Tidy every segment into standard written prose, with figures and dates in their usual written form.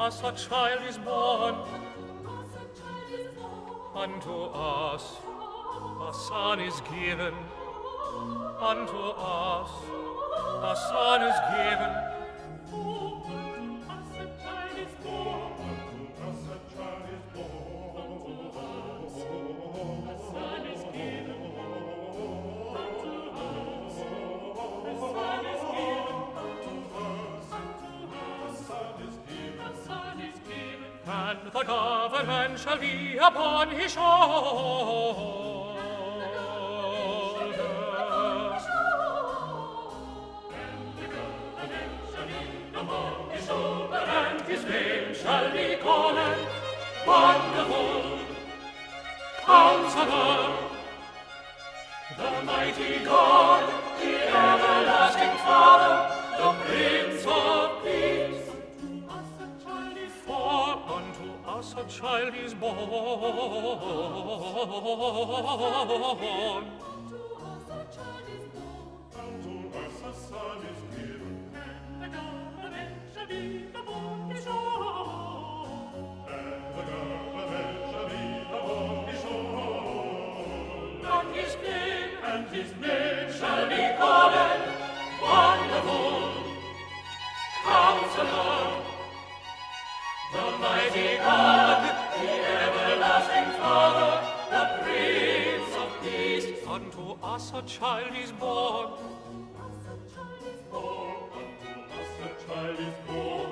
us a child is born. Unto us a son is given. Unto us a son is given. And the government shall be upon his shoulders. And his name shall be called Wonderful Counselor, the mighty God, the everlasting Father, the Prince of Peace. Us a child is born. Unto us a son is given. And the government shall be upon his shoulders. And the government shall be upon his shoulders. And his name shall be called Wonderful Counselor, the mighty God, the everlasting Father, the Prince of Peace. Unto us a child is born. Unto us a child is born.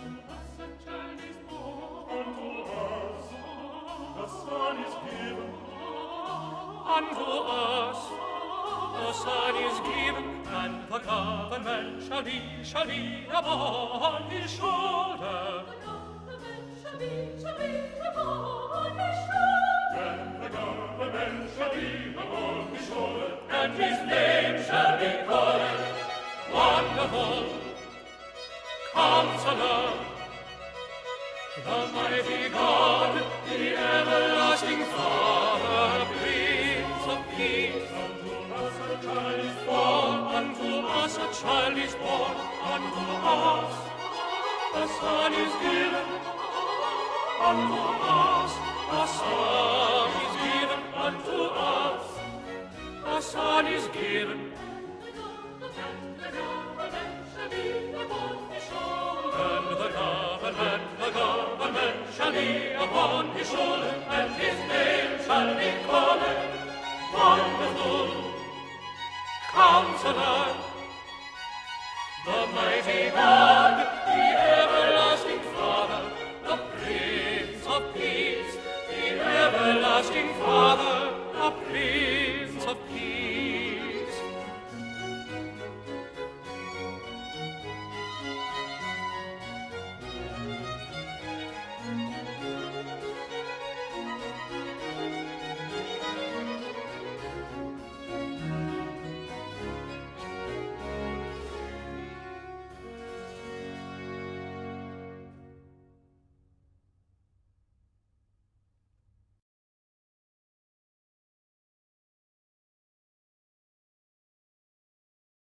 Unto us a son is given. Unto us a son is given, and the government shall be upon his shoulder. And the government shall be upon his shoulder, and his name shall be called Wonderful Counselor, the mighty God, the everlasting Father, Prince of Peace. Unto us a child is born. Unto us a child is born. Unto us a son is given. Unto us a son is given. Unto us a son is given. And the government shall be upon his shoulder. And the government shall be upon his shoulder. And his name shall be called Wonderful Counselor,